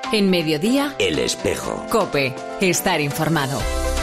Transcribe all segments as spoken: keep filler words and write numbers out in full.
En Mediodía, El Espejo. COPE. Estar informado.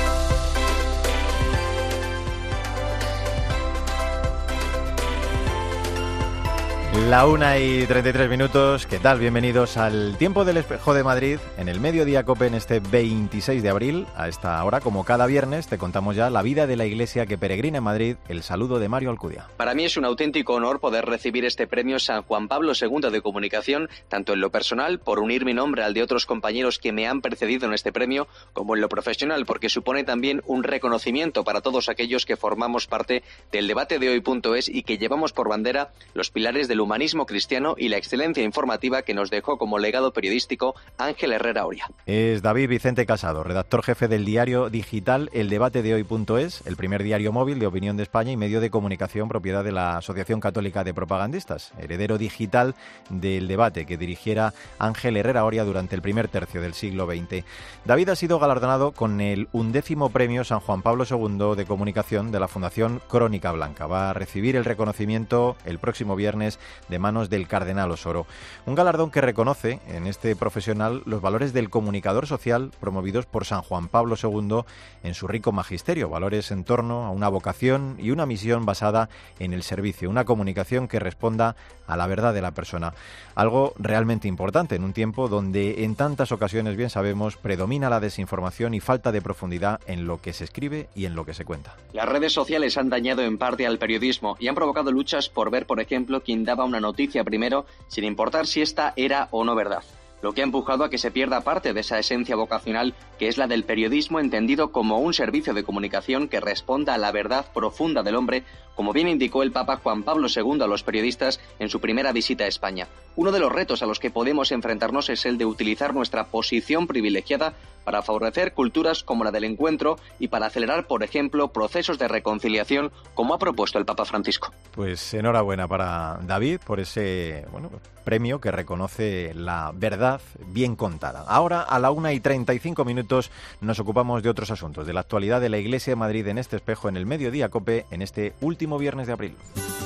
La una y treinta y tres minutos. ¿Qué tal? Bienvenidos al Tiempo del Espejo de Madrid, en el Mediodía COPE, en este veintiséis de abril. A esta hora, como cada viernes, te contamos ya la vida de la iglesia que peregrina en Madrid. El saludo de Mario Alcudia. Para mí es un auténtico honor poder recibir este premio San Juan Pablo segundo de Comunicación, tanto en lo personal, por unir mi nombre al de otros compañeros que me han precedido en este premio, como en lo profesional, porque supone también un reconocimiento para todos aquellos que formamos parte del debate de hoy punto es y que llevamos por bandera los pilares del humanismo cristiano y la excelencia informativa que nos dejó como legado periodístico Ángel Herrera Oria. Es David Vicente Casado, redactor jefe del diario digital El Debate de Hoy punto es, el primer diario móvil de opinión de España y medio de comunicación propiedad de la Asociación Católica de Propagandistas, heredero digital del debate que dirigiera Ángel Herrera Oria durante el primer tercio del siglo veinte. David ha sido galardonado con el undécimo premio San Juan Pablo segundo de Comunicación de la Fundación Crónica Blanca. Va a recibir el reconocimiento el próximo viernes de manos del Cardenal Osoro. Un galardón que reconoce en este profesional los valores del comunicador social promovidos por San Juan Pablo segundo en su rico magisterio, valores en torno a una vocación y una misión basada en el servicio, una comunicación que responda a la verdad de la persona. Algo realmente importante en un tiempo donde en tantas ocasiones, bien sabemos, predomina la desinformación y falta de profundidad en lo que se escribe y en lo que se cuenta. Las redes sociales han dañado en parte al periodismo y han provocado luchas por ver, por ejemplo, quién daba una noticia primero, sin importar si esta era o no verdad, lo que ha empujado a que se pierda parte de esa esencia vocacional que es la del periodismo entendido como un servicio de comunicación que responda a la verdad profunda del hombre, como bien indicó el Papa Juan Pablo segundo a los periodistas en su primera visita a España. Uno de los retos a los que podemos enfrentarnos es el de utilizar nuestra posición privilegiada para favorecer culturas como la del encuentro y para acelerar, por ejemplo, procesos de reconciliación, como ha propuesto el Papa Francisco. Pues enhorabuena para David por ese bueno, premio que reconoce la verdad bien contada. Ahora, a la una y treinta y cinco minutos, nos ocupamos de otros asuntos, de la actualidad de la Iglesia de Madrid en este espejo, en el Mediodía COPE, en este último viernes de abril.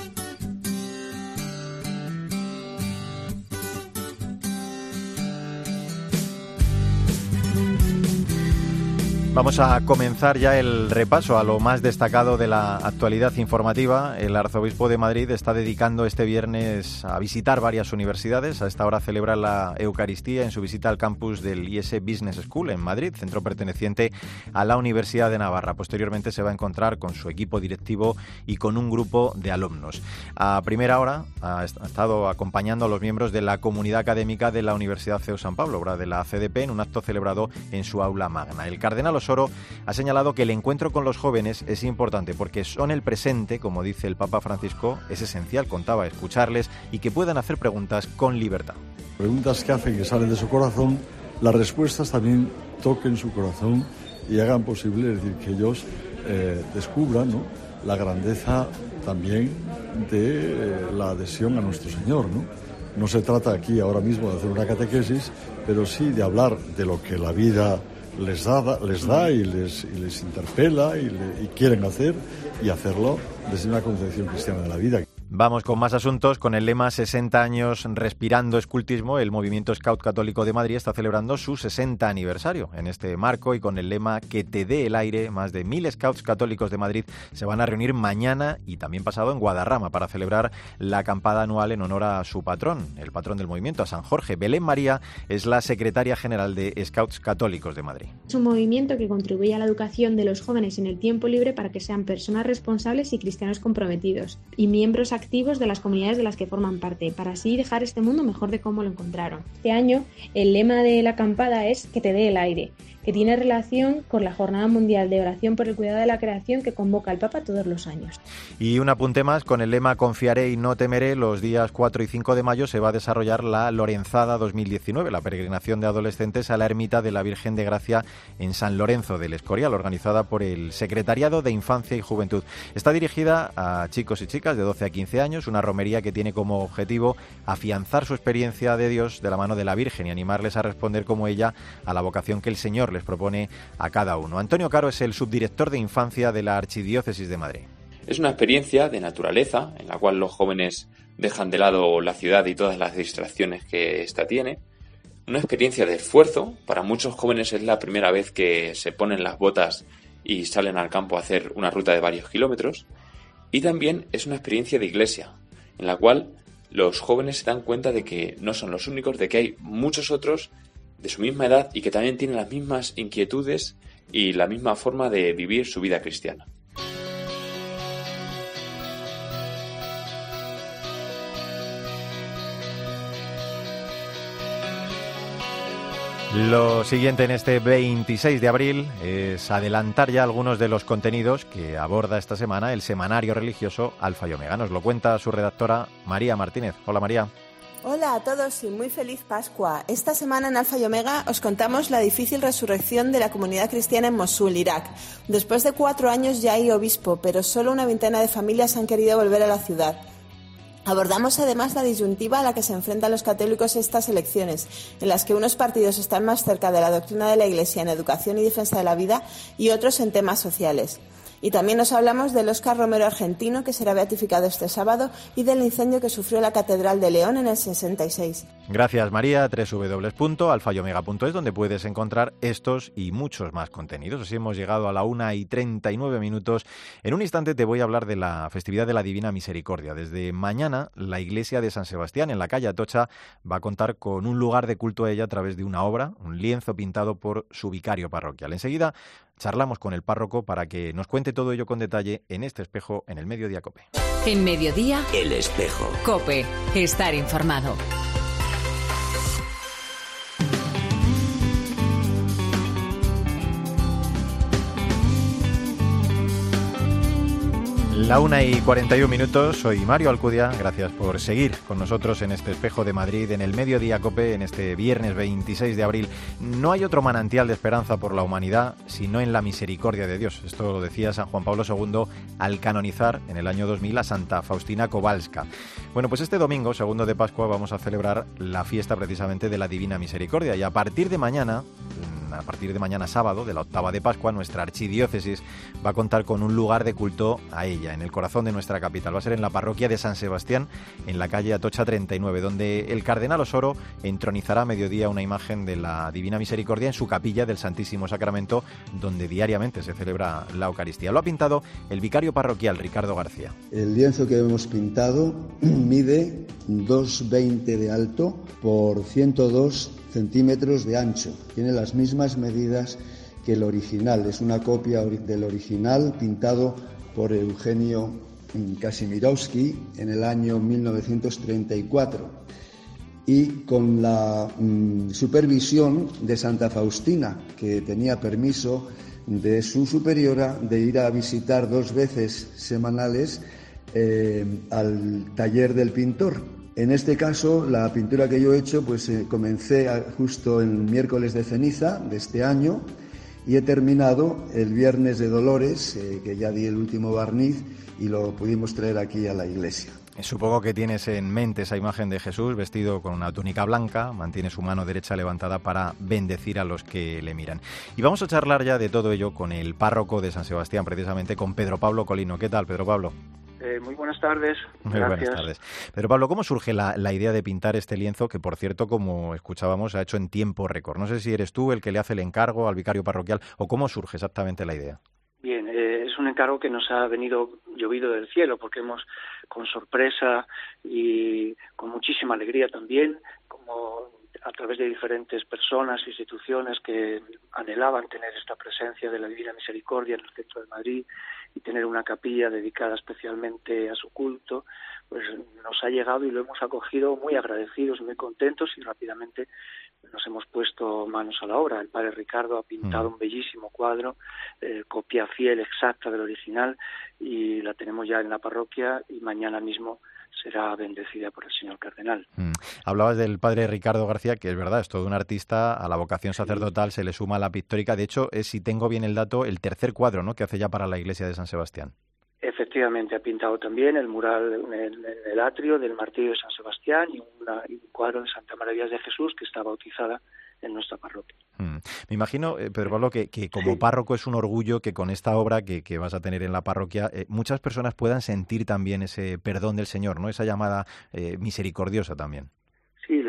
Vamos a comenzar ya el repaso a lo más destacado de la actualidad informativa. El arzobispo de Madrid está dedicando este viernes a visitar varias universidades. A esta hora celebra la Eucaristía en su visita al campus del I S Business School en Madrid, centro perteneciente a la Universidad de Navarra. Posteriormente se va a encontrar con su equipo directivo y con un grupo de alumnos. A primera hora ha estado acompañando a los miembros de la comunidad académica de la Universidad C E U San Pablo, obra de la C D P, en un acto celebrado en su aula magna. El cardenal Osoro ha señalado que el encuentro con los jóvenes es importante porque son el presente, como dice el Papa Francisco, es esencial, contaba, escucharles y que puedan hacer preguntas con libertad. Preguntas que hacen que salen de su corazón, las respuestas también toquen su corazón y hagan posible, es decir, que ellos eh, descubran, ¿no?, la grandeza también de eh, la adhesión a nuestro Señor, ¿no? No se trata aquí ahora mismo de hacer una catequesis, pero sí de hablar de lo que la vida les da, les da y les, y les interpela y, le, y quieren hacer, y hacerlo desde una concepción cristiana de la vida. Vamos con más asuntos. Con el lema sesenta años respirando escultismo, el Movimiento Scout Católico de Madrid está celebrando su sesenta aniversario. En este marco y con el lema que te dé el aire, más de mil Scouts católicos de Madrid se van a reunir mañana y también pasado en Guadarrama para celebrar la acampada anual en honor a su patrón, el patrón del movimiento, a San Jorge. Belén María es la secretaria general de Scouts Católicos de Madrid. Es un movimiento que contribuye a la educación de los jóvenes en el tiempo libre para que sean personas responsables y cristianos comprometidos y miembros activos de las comunidades de las que forman parte, para así dejar este mundo mejor de cómo lo encontraron. Este año el lema de la acampada es que te dé el aire, que tiene relación con la Jornada Mundial de Oración por el Cuidado de la Creación que convoca el Papa todos los años. Y un apunte más, con el lema Confiaré y no temeré, los días cuatro y cinco de mayo se va a desarrollar la Lorenzada dos mil diecinueve, la peregrinación de adolescentes a la ermita de la Virgen de Gracia en San Lorenzo del Escorial, organizada por el Secretariado de Infancia y Juventud. Está dirigida a chicos y chicas de doce a quince años, una romería que tiene como objetivo afianzar su experiencia de Dios de la mano de la Virgen y animarles a responder como ella a la vocación que el Señor les propone a cada uno. Antonio Caro es el subdirector de Infancia de la Archidiócesis de Madrid. Es una experiencia de naturaleza en la cual los jóvenes dejan de lado la ciudad y todas las distracciones que ésta tiene. una experiencia de esfuerzo. Para muchos jóvenes es la primera vez que se ponen las botas y salen al campo a hacer una ruta de varios kilómetros. Y también es una experiencia de iglesia, en la cual los jóvenes se dan cuenta de que no son los únicos, de que hay muchos otros de su misma edad y que también tienen las mismas inquietudes y la misma forma de vivir su vida cristiana. Lo siguiente en este veintiséis de abril es adelantar ya algunos de los contenidos que aborda esta semana el semanario religioso Alfa y Omega. Nos lo cuenta su redactora María Martínez. Hola, María. Hola a todos y muy feliz Pascua. Esta semana en Alfa y Omega os contamos la difícil resurrección de la comunidad cristiana en Mosul, Irak. Después de cuatro años ya hay obispo, pero solo una veintena de familias han querido volver a la ciudad. Abordamos además la disyuntiva a la que se enfrentan los católicos estas elecciones, en las que unos partidos están más cerca de la doctrina de la Iglesia en educación y defensa de la vida y otros en temas sociales. Y también nos hablamos del Óscar Romero argentino, que será beatificado este sábado, y del incendio que sufrió la Catedral de León en el sesenta y seis. Gracias, María. doble u doble u doble u punto alfa y omega punto es, donde puedes encontrar estos y muchos más contenidos. Así hemos llegado a la una y treinta y nueve minutos. En un instante te voy a hablar de la festividad de la Divina Misericordia. Desde mañana, la iglesia de San Sebastián, en la calle Atocha, va a contar con un lugar de culto a ella a través de una obra, un lienzo pintado por su vicario parroquial. Enseguida charlamos con el párroco para que nos cuente todo ello con detalle en este espejo en el Mediodía COPE. En Mediodía, El Espejo. COPE. Estar informado. La una y cuarenta y un minutos, soy Mario Alcudia, gracias por seguir con nosotros en este espejo de Madrid, en el Mediodía COPE, en este viernes veintiséis de abril. No hay otro manantial de esperanza por la humanidad, sino en la misericordia de Dios. Esto lo decía San Juan Pablo segundo al canonizar en el año dos mil a Santa Faustina Kowalska. Bueno, pues este domingo, segundo de Pascua, vamos a celebrar la fiesta precisamente de la Divina Misericordia, y a partir de mañana, a partir de mañana sábado, de la octava de Pascua, nuestra archidiócesis va a contar con un lugar de culto a ella, en el corazón de nuestra capital. Va a ser en la parroquia de San Sebastián, en la calle Atocha treinta y nueve, donde el cardenal Osoro entronizará a mediodía una imagen de la Divina Misericordia en su capilla del Santísimo Sacramento, donde diariamente se celebra la Eucaristía. Lo ha pintado el vicario parroquial Ricardo García. El lienzo que hemos pintado mide dos veinte de alto por ciento dos centímetros de ancho. Tiene las mismas medidas que el original. Es una copia del original pintado por Eugenio Kazimierowski en el año mil novecientos treinta y cuatro, y con la mm, supervisión de Santa Faustina, que tenía permiso de su superiora de ir a visitar dos veces semanales eh, al taller del pintor. En este caso, la pintura que yo he hecho, pues eh, comencé a, justo el miércoles de ceniza de este año, y he terminado el viernes de Dolores, eh, que ya di el último barniz y lo pudimos traer aquí a la iglesia. Supongo que tienes en mente esa imagen de Jesús vestido con una túnica blanca, mantiene su mano derecha levantada para bendecir a los que le miran. Y vamos a charlar ya de todo ello con el párroco de San Sebastián, precisamente con Pedro Pablo Colino. ¿Qué tal, Pedro Pablo? Eh, muy buenas tardes. Muy Gracias. buenas tardes. Pedro Pablo, ¿cómo surge la, la idea de pintar este lienzo que, por cierto, como escuchábamos, ha hecho en tiempo récord? No sé si eres tú el que le hace el encargo al vicario parroquial o cómo surge exactamente la idea. Bien, eh, es un encargo que nos ha venido llovido del cielo, porque hemos, con sorpresa y con muchísima alegría también, como a través de diferentes personas, instituciones que anhelaban tener esta presencia de la Divina Misericordia en el centro de Madrid y tener una capilla dedicada especialmente a su culto, pues nos ha llegado y lo hemos acogido muy agradecidos, muy contentos, y rápidamente nos hemos puesto manos a la obra. El padre Ricardo ha pintado mm. un bellísimo cuadro, eh, copia fiel, exacta del original, y la tenemos ya en la parroquia y mañana mismo será bendecida por el señor cardenal. Mm. Hablabas del padre Ricardo García, que es verdad, es todo un artista, a la vocación sacerdotal se le suma la pictórica. De hecho, es, si tengo bien el dato, el tercer cuadro, ¿no?, que hace ya para la iglesia de San Sebastián. Efectivamente, ha pintado también el mural en el, en el atrio del martirio de San Sebastián y, una, y un cuadro de Santa María de Jesús, que está bautizada en nuestra parroquia. Mm. Me imagino, eh, Pedro Pablo, que, que como sí. párroco es un orgullo que con esta obra que, que vas a tener en la parroquia, eh, muchas personas puedan sentir también ese perdón del Señor, ¿no?, esa llamada eh, misericordiosa también. Sí, lo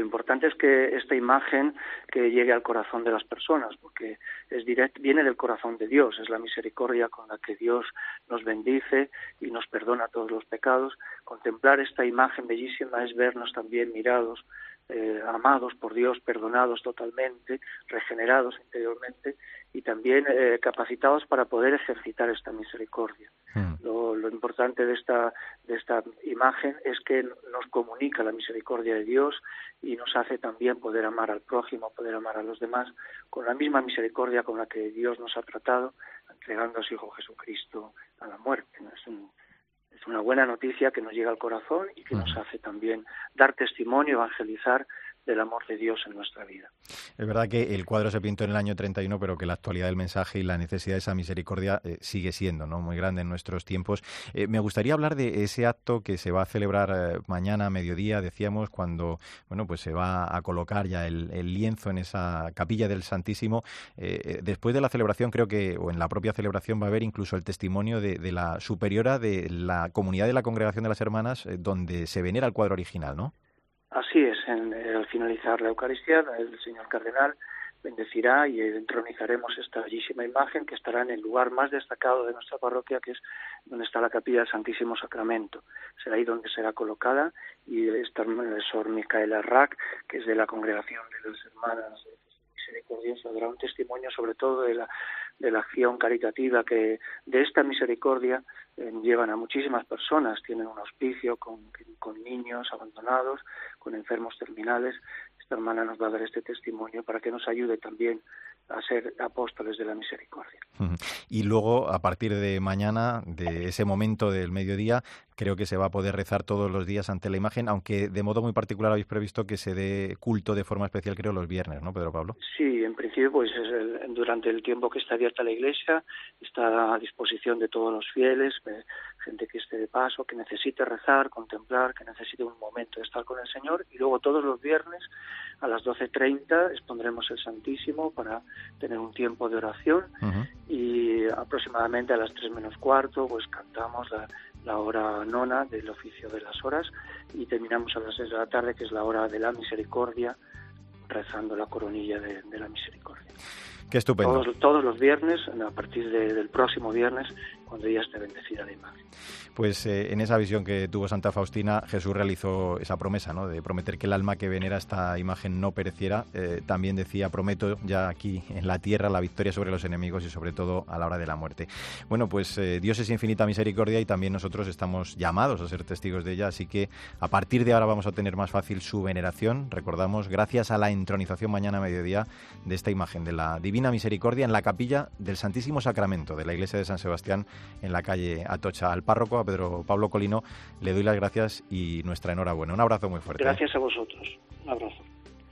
importante es que esta imagen que llegue al corazón de las personas, porque es direct, viene del corazón de Dios, es la misericordia con la que Dios nos bendice y nos perdona todos los pecados. Contemplar esta imagen bellísima es vernos también mirados, eh, amados por Dios, perdonados totalmente, regenerados interiormente y también eh, capacitados para poder ejercitar esta misericordia. Mm. Lo, lo importante de esta, de esta imagen es que nos comunica la misericordia de Dios y nos hace también poder amar al prójimo, poder amar a los demás con la misma misericordia con la que Dios nos ha tratado, entregando a su Hijo Jesucristo a la muerte. Es un, es una buena noticia que nos llega al corazón y que nos hace también dar testimonio, evangelizar del amor de Dios en nuestra vida. Es verdad que el cuadro se pintó en el año treinta y uno, pero que la actualidad del mensaje y la necesidad de esa misericordia eh, sigue siendo, ¿no?, muy grande en nuestros tiempos. Eh, me gustaría hablar de ese acto que se va a celebrar eh, mañana a mediodía, decíamos, cuando bueno, pues se va a colocar ya el, el lienzo en esa capilla del Santísimo. Eh, después de la celebración, creo que, o en la propia celebración, va a haber incluso el testimonio de, de la superiora de la comunidad de la Congregación de las Hermanas, eh, donde se venera el cuadro original, ¿no? Así es, en, eh, al finalizar la Eucaristía, el señor cardenal bendecirá y entronizaremos esta bellísima imagen que estará en el lugar más destacado de nuestra parroquia, que es donde está la capilla del Santísimo Sacramento. Será ahí donde será colocada y está el Sor Micaela Rack, que es de la Congregación de las Hermanas Misericordiosas, dará un testimonio sobre todo de la, de la acción caritativa que de esta misericordia eh, llevan a muchísimas personas, tienen un hospicio con, con niños abandonados, con enfermos terminales. Esta hermana nos va a dar este testimonio para que nos ayude también a ser apóstoles de la misericordia. Y luego, a partir de mañana, de ese momento del mediodía, creo que se va a poder rezar todos los días ante la imagen, aunque de modo muy particular habéis previsto que se dé culto de forma especial, creo, los viernes, ¿no, Pedro Pablo? Sí, en principio, pues es el, durante el tiempo que está abierta la iglesia, está a disposición de todos los fieles, eh, gente que esté de paso, que necesite rezar, contemplar, que necesite un momento de estar con el Señor, y luego todos los viernes a las doce treinta expondremos el Santísimo para tener un tiempo de oración. Uh-huh. Y aproximadamente a las tres menos cuarto pues cantamos la, la hora nona del oficio de las horas y terminamos a las seis de la tarde, que es la hora de la misericordia, rezando la coronilla de, de la misericordia. Qué estupendo. Todos, todos los viernes, a partir de, del próximo viernes, cuando ya esté bendecida la imagen. Pues eh, en esa visión que tuvo Santa Faustina, Jesús realizó esa promesa, ¿no?, de prometer que el alma que venera esta imagen no pereciera. Eh, también decía, prometo ya aquí en la tierra la victoria sobre los enemigos y sobre todo a la hora de la muerte. Bueno, pues eh, Dios es infinita misericordia y también nosotros estamos llamados a ser testigos de ella, así que a partir de ahora vamos a tener más fácil su veneración. Recordamos, gracias a la entronización mañana a mediodía de esta imagen de la Divina Misericordia en la capilla del Santísimo Sacramento de la iglesia de San Sebastián en la calle Atocha. Al párroco, a Pedro Pablo Colino, le doy las gracias y nuestra enhorabuena. Un abrazo muy fuerte. Gracias a vosotros. Un abrazo.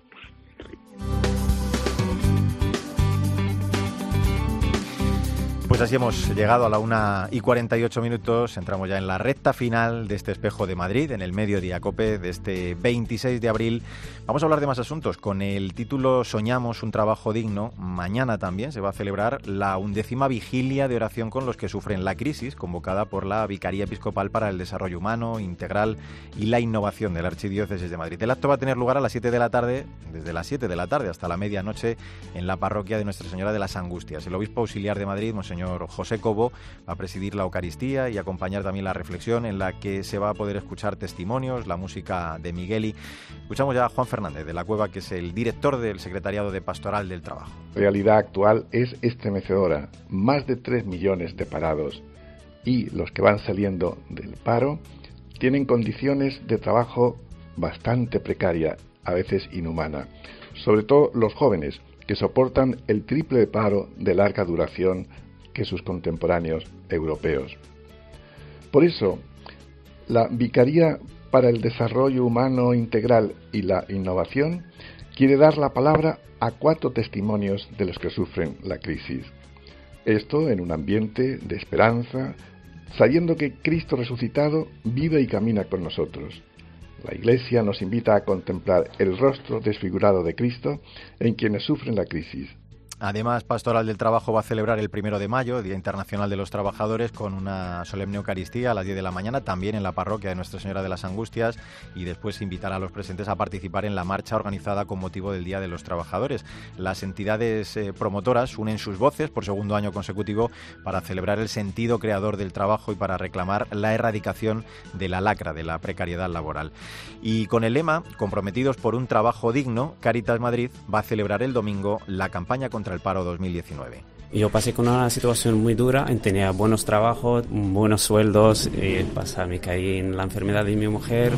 Pues así hemos llegado a la una y cuarenta y ocho minutos, entramos ya en la recta final de este Espejo de Madrid, en el Mediodía COPE de este veintiséis de abril. Vamos a hablar de más asuntos. Con el título Soñamos un trabajo digno, mañana también se va a celebrar la undécima vigilia de oración con los que sufren la crisis, convocada por la Vicaría Episcopal para el Desarrollo Humano, Integral y la Innovación de la Archidiócesis de Madrid. El acto va a tener lugar a las siete de la tarde, desde las siete de la tarde hasta la medianoche, en la parroquia de Nuestra Señora de las Angustias. El obispo auxiliar de Madrid, Monseñor José Cobo, va a presidir la Eucaristía y acompañar también la reflexión en la que se va a poder escuchar testimonios, la música de Migueli. Escuchamos ya a Juan Fernández de la Cueva, que es el director del Secretariado de Pastoral del Trabajo. La realidad actual es estremecedora. Más de tres millones de parados y los que van saliendo del paro tienen condiciones de trabajo bastante precaria, a veces inhumana. Sobre todo los jóvenes, que soportan el triple de paro de larga duración que sus contemporáneos europeos. Por eso, la Vicaría para el Desarrollo Humano Integral y la Innovación quiere dar la palabra a cuatro testimonios de los que sufren la crisis. Esto en un ambiente de esperanza, sabiendo que Cristo resucitado vive y camina con nosotros. La Iglesia nos invita a contemplar el rostro desfigurado de Cristo en quienes sufren la crisis. Además, Pastoral del Trabajo va a celebrar el primero de mayo, Día Internacional de los Trabajadores, con una solemne Eucaristía a las diez de la mañana, también en la parroquia de Nuestra Señora de las Angustias, y después invitará a los presentes a participar en la marcha organizada con motivo del Día de los Trabajadores. Las entidades eh, promotoras unen sus voces por segundo año consecutivo para celebrar el sentido creador del trabajo y para reclamar la erradicación de la lacra, de la precariedad laboral. Y con el lema Comprometidos por un trabajo digno, Cáritas Madrid va a celebrar el domingo la campaña contra el paro dos mil diecinueve. Yo pasé con una situación muy dura, tenía buenos trabajos, buenos sueldos, y pasa, me caí en la enfermedad de mi mujer,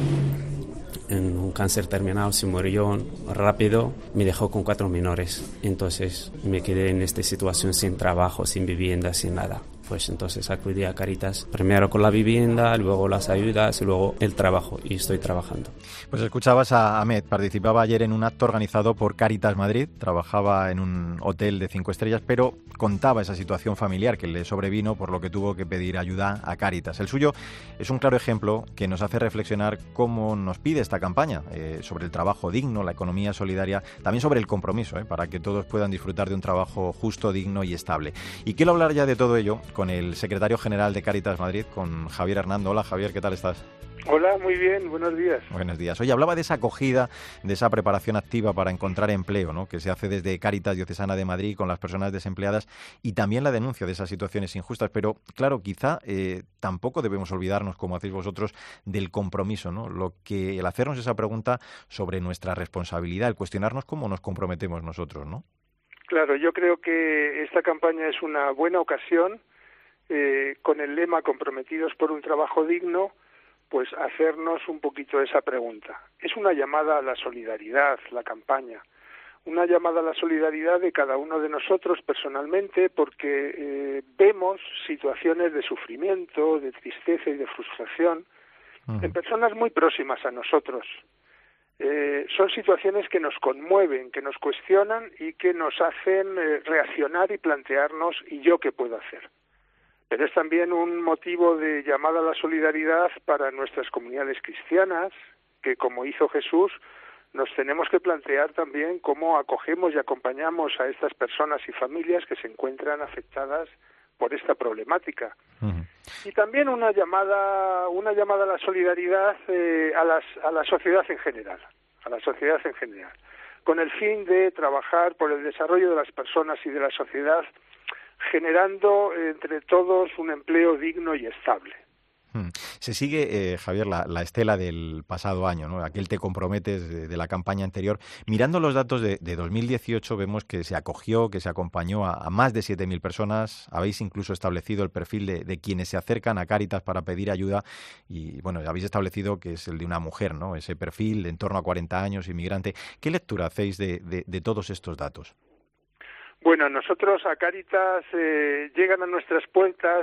en un cáncer terminal, se murió rápido, me dejó con cuatro menores, entonces me quedé en esta situación sin trabajo, sin vivienda, sin nada. Pues entonces acudí a Cáritas, primero con la vivienda, luego las ayudas y luego el trabajo, y estoy trabajando. Pues escuchabas a Ahmed, participaba ayer en un acto organizado por Cáritas Madrid, trabajaba en un hotel de cinco estrellas, pero contaba esa situación familiar que le sobrevino, por lo que tuvo que pedir ayuda a Cáritas. El suyo es un claro ejemplo que nos hace reflexionar cómo nos pide esta campaña, eh, sobre el trabajo digno, la economía solidaria, también sobre el compromiso, eh, para que todos puedan disfrutar de un trabajo justo, digno y estable. Y quiero hablar ya de todo ello con el secretario general de Cáritas Madrid, con Javier Hernando. Hola, Javier, ¿qué tal estás? Hola, muy bien, buenos días. Buenos días. Oye, hablaba de esa acogida, de esa preparación activa para encontrar empleo, ¿no?, que se hace desde Cáritas Diocesana de Madrid con las personas desempleadas, y también la denuncia de esas situaciones injustas. Pero, claro, quizá eh, tampoco debemos olvidarnos, como hacéis vosotros, del compromiso, ¿no? Lo que, el hacernos esa pregunta sobre nuestra responsabilidad, el cuestionarnos cómo nos comprometemos nosotros, ¿no? Claro, yo creo que esta campaña es una buena ocasión, Eh, con el lema Comprometidos por un trabajo digno, pues hacernos un poquito esa pregunta. Es una llamada a la solidaridad, la campaña, una llamada a la solidaridad de cada uno de nosotros personalmente, porque eh, vemos situaciones de sufrimiento, de tristeza y de frustración uh-huh. en personas muy próximas a nosotros. Eh, son situaciones que nos conmueven, que nos cuestionan y que nos hacen eh, reaccionar y plantearnos, ¿y yo qué puedo hacer? Pero es también un motivo de llamada a la solidaridad para nuestras comunidades cristianas, que como hizo Jesús, nos tenemos que plantear también cómo acogemos y acompañamos a estas personas y familias que se encuentran afectadas por esta problemática. Uh-huh. Y también una llamada, una llamada a la solidaridad eh, a, las, a la sociedad en general, a la sociedad en general, con el fin de trabajar por el desarrollo de las personas y de la sociedad, generando entre todos un empleo digno y estable. Se sigue, eh, Javier, la, la estela del pasado año, ¿no?, aquel te comprometes de, de la campaña anterior. Mirando los datos de, de dos mil dieciocho, vemos que se acogió, que se acompañó a, a más de siete mil personas. Habéis incluso establecido el perfil de, de quienes se acercan a Cáritas para pedir ayuda y, bueno, habéis establecido que es el de una mujer, ¿no?, ese perfil de en torno a cuarenta años, inmigrante. ¿Qué lectura hacéis de, de, de todos estos datos? Bueno, nosotros a Cáritas eh, llegan a nuestras puertas,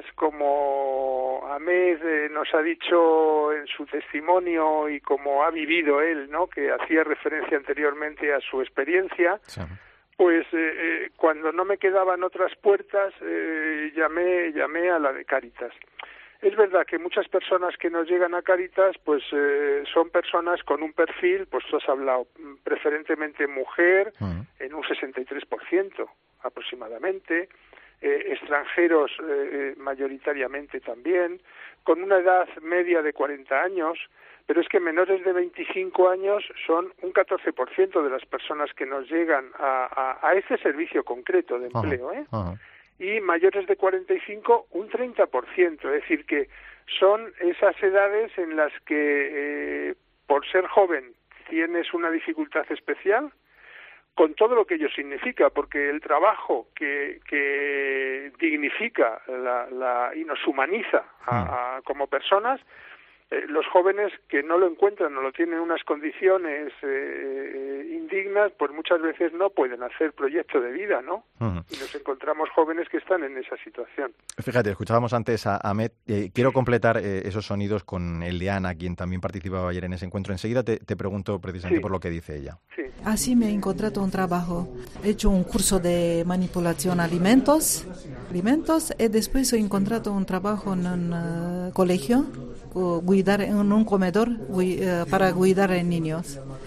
como Ahmed eh, nos ha dicho en su testimonio y como ha vivido él, ¿no?, que hacía referencia anteriormente a su experiencia, sí. Pues eh, eh, cuando no me quedaban otras puertas, eh, llamé, llamé a la de Cáritas. Es verdad que muchas personas que nos llegan a Cáritas, pues eh, son personas con un perfil, pues tú has hablado, preferentemente mujer, uh-huh. en un sesenta y tres por ciento aproximadamente, eh, extranjeros eh, mayoritariamente también, con una edad media de cuarenta años, pero es que menores de veinticinco años son un catorce por ciento de las personas que nos llegan a, a, a este servicio concreto de empleo, ¿eh? Uh-huh. Y mayores de cuarenta y cinco, un treinta por ciento, es decir, que son esas edades en las que, eh, por ser joven, tienes una dificultad especial, con todo lo que ello significa, porque el trabajo que, que dignifica la, la, y nos humaniza a, a, como personas, eh, los jóvenes que no lo encuentran o lo tienen en unas condiciones eh, indignas, pues muchas veces no pueden hacer proyecto de vida, ¿no? Uh-huh. Y nos encontramos jóvenes que están en esa situación. Fíjate, escuchábamos antes a Ahmed. Eh, quiero completar eh, esos sonidos con el de Ana, quien también participaba ayer en ese encuentro. Enseguida te, te pregunto precisamente sí. por lo que dice ella. Sí. Así me he encontrado un trabajo. He hecho un curso de manipulación de alimentos, alimentos y después he encontrado un trabajo en un uh, colegio, cuidar en un comedor para cuidar a niños. Bueno,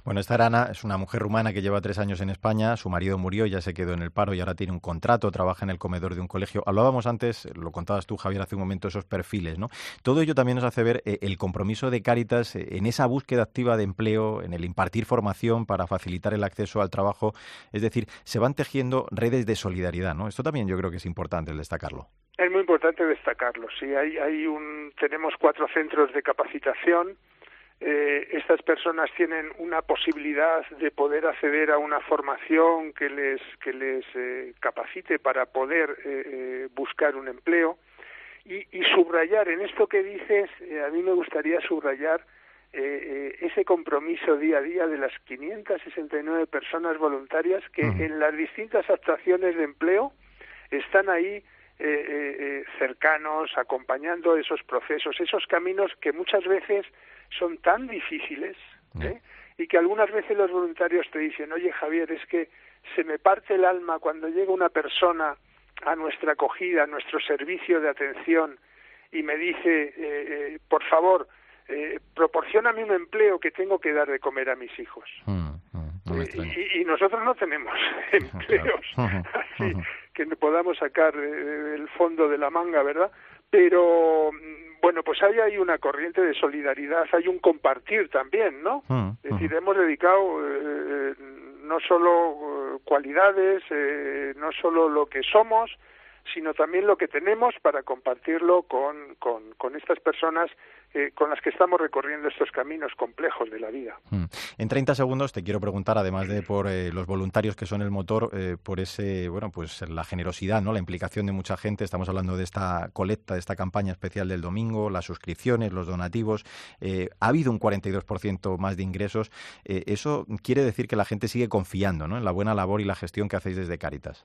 Bueno, esta era Ana, es una mujer rumana que lleva tres años en España, su marido murió, ya se quedó en el paro y ahora tiene un contrato, trabaja en el comedor de un colegio. Hablábamos antes, lo contabas tú, Javier, hace un momento, esos perfiles, ¿no? Todo ello también nos hace ver eh, el compromiso de Cáritas eh, en esa búsqueda activa de empleo, en el impartir formación para facilitar el acceso al trabajo. Es decir, se van tejiendo redes de solidaridad, ¿no? Esto también yo creo que es importante el destacarlo. Es muy importante destacarlo, sí. Hay, hay un, tenemos cuatro centros de capacitación. Eh, estas personas tienen una posibilidad de poder acceder a una formación que les que les eh, capacite para poder eh, eh, buscar un empleo y, y subrayar en esto que dices, eh, a mí me gustaría subrayar eh, eh, ese compromiso día a día de las quinientas sesenta y nueve personas voluntarias que uh-huh. en las distintas actuaciones de empleo están ahí eh, eh, eh, cercanos, acompañando esos procesos, esos caminos que muchas veces son tan difíciles, ¿eh? Y que algunas veces los voluntarios te dicen, oye Javier, es que se me parte el alma cuando llega una persona a nuestra acogida, a nuestro servicio de atención y me dice, eh, eh, por favor, eh, proporcióname un empleo que tengo que dar de comer a mis hijos. Mm, mm, no eh, y, y nosotros no tenemos empleos así que podamos sacar eh, del fondo de la manga, ¿verdad? Pero bueno, pues ahí hay una corriente de solidaridad, hay un compartir también, ¿no? Uh-huh. Es decir, hemos dedicado eh, no solo eh, cualidades, eh, no solo lo que somos, sino también lo que tenemos para compartirlo con, con, con estas personas eh, con las que estamos recorriendo estos caminos complejos de la vida. Mm. En treinta segundos te quiero preguntar, además de por eh, los voluntarios que son el motor, eh, por ese, bueno, pues la generosidad, ¿no? La implicación de mucha gente. Estamos hablando de esta colecta, de esta campaña especial del domingo, las suscripciones, los donativos. Eh, ha habido un cuarenta y dos por ciento más de ingresos. Eh, eso quiere decir que la gente sigue confiando, ¿no? En la buena labor y la gestión que hacéis desde Cáritas.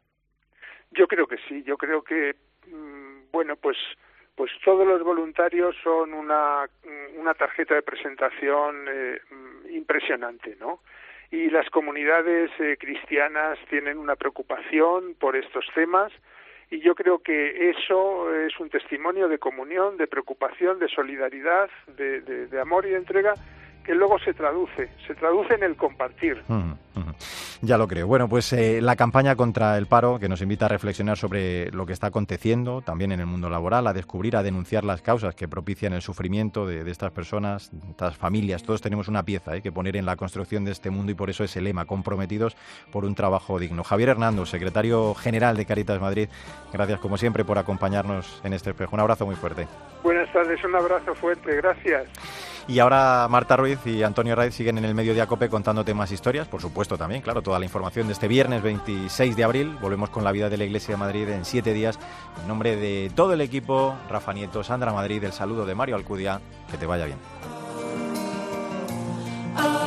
Yo creo que sí, yo creo que, bueno, pues pues todos los voluntarios son una, una tarjeta de presentación eh, impresionante, ¿no? Y las comunidades eh, cristianas tienen una preocupación por estos temas y yo creo que eso es un testimonio de comunión, de preocupación, de solidaridad, de, de, de amor y de entrega que luego se traduce, se traduce en el compartir. Uh-huh, uh-huh. Ya lo creo. Bueno, pues eh, la campaña contra el paro, que nos invita a reflexionar sobre lo que está aconteciendo también en el mundo laboral, a descubrir, a denunciar las causas que propician el sufrimiento de, de estas personas, de estas familias. Todos tenemos una pieza eh, que poner en la construcción de este mundo y por eso es el lema, comprometidos por un trabajo digno. Javier Hernando, secretario general de Cáritas Madrid, gracias como siempre por acompañarnos en este espejo. Un abrazo muy fuerte. Buenas tardes, un abrazo fuerte, gracias. Y ahora Marta Ruiz y Antonio Raiz siguen en el Mediodía COPE contándote más historias, por supuesto también, claro, toda la información de este viernes veintiséis de abril. Volvemos con la vida de la Iglesia de Madrid en siete días. En nombre de todo el equipo, Rafa Nieto, Sandra Madrid, el saludo de Mario Alcudia, que te vaya bien.